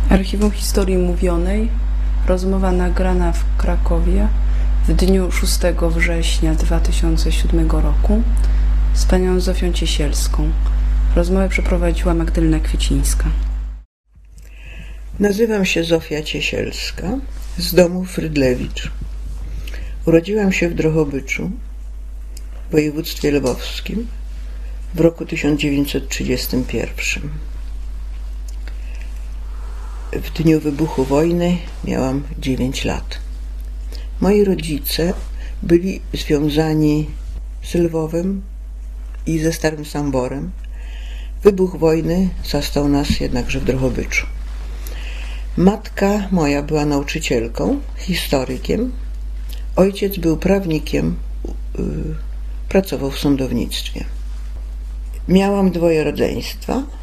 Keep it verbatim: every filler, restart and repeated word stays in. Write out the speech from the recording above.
Archiwum Historii Mówionej. Rozmowa nagrana w Krakowie w dniu szóstego września dwa tysiące siódmego roku z panią Zofią Ciesielską. Rozmowę przeprowadziła Magdalena Kwiecińska. Nazywam się Zofia Ciesielska z domu Frydlewicz. Urodziłam się w Drohobyczu, w województwie lwowskim w roku tysiąc dziewięćset trzydziestym pierwszym. W dniu wybuchu wojny miałam dziewięć lat. Moi rodzice byli związani z Lwowem i ze Starym Samborem. Wybuch wojny zastał nas jednakże w Drohobyczu. Matka moja była nauczycielką, historykiem. Ojciec był prawnikiem, pracował w sądownictwie. Miałam dwoje rodzeństwa.